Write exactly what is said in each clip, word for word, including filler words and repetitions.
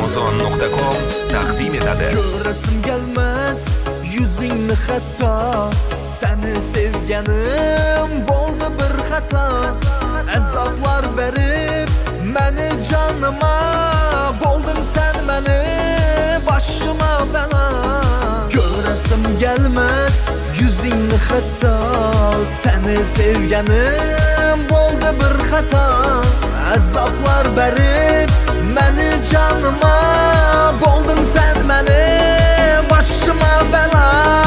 amazon nuqta com taqdim etadi. Ko'rasim gelmez yüzingni hatto, seni sevganim bo'ldi bir xato. Azoblar berib meni jonima, bo'lding sen meni boshima balo. Ko'rasim gelmez yüzingni hatto, seni sevganim bo'ldi bir xato. Azoblar berib meni jonima, bo'lding sen meni boshima balo.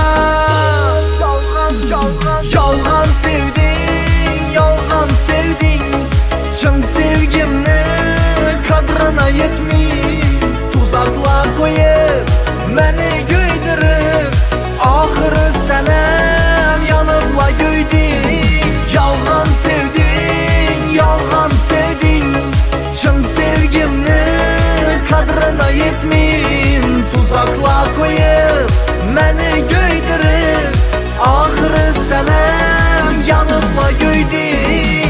Yolg'on sevding, yolg'on sevding, chin sevgimni qadrina yetmay, tuzaqlar qo'yib meni kuydirib, oxiri sanam yonimla kuyding. Yolg'on sevding, yolg'on sevding, chin sevgimni qadrina yetmay, tuzaqlar qo'yib meni kuydirib, oxiri sanam yonimla kuyding.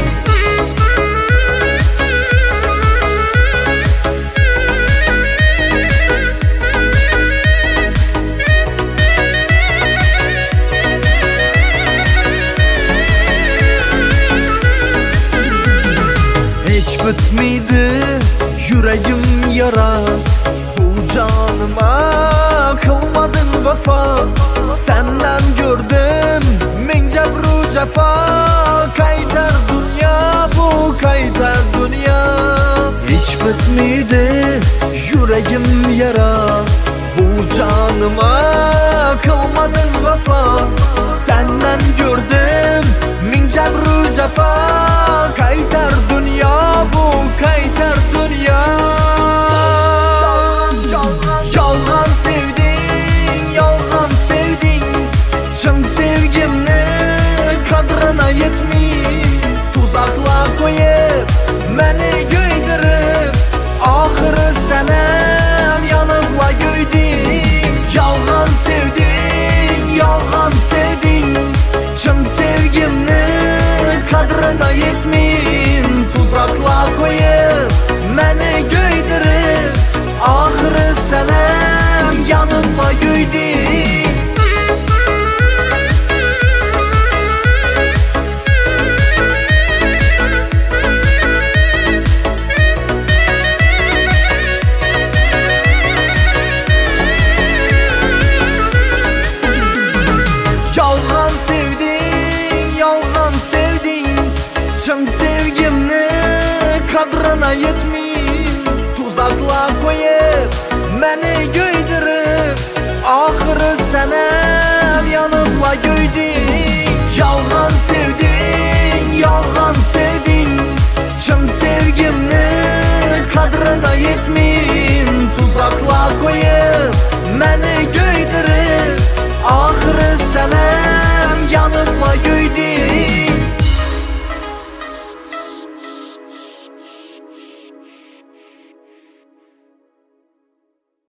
Hiç bitmeydi yüreğim yara, bu canıma kılmadın vefa. Senden gördüm min cebru cefa, kaytar dünya bu kaytar dünya. Hiç bitmeydi yüreğim yara, bu canıma kılmadın vefa. Senden gördüm min cebru cefa, kaytar dünya bu kaytar dünya. Yolg'on sevding, yolg'on sevding, chin sevgimni qadrina yetmay, tuzaqlar qo'yib meni kuydirib, oxiri sanam yonimla kuyding. Yolg'on sevding, yolg'on sevding, chin sevgimni qadrina yetmay, tuzaqlar qo'yib meni kuydirib, oxiri sanam yonimla kuyding. Yolg'on sevding, yolg'on sevding, chin sevgimni qadrina yetmay, tuzaqlar qo'yib meni kuydirib, oxiri sanam yonimla kuyding.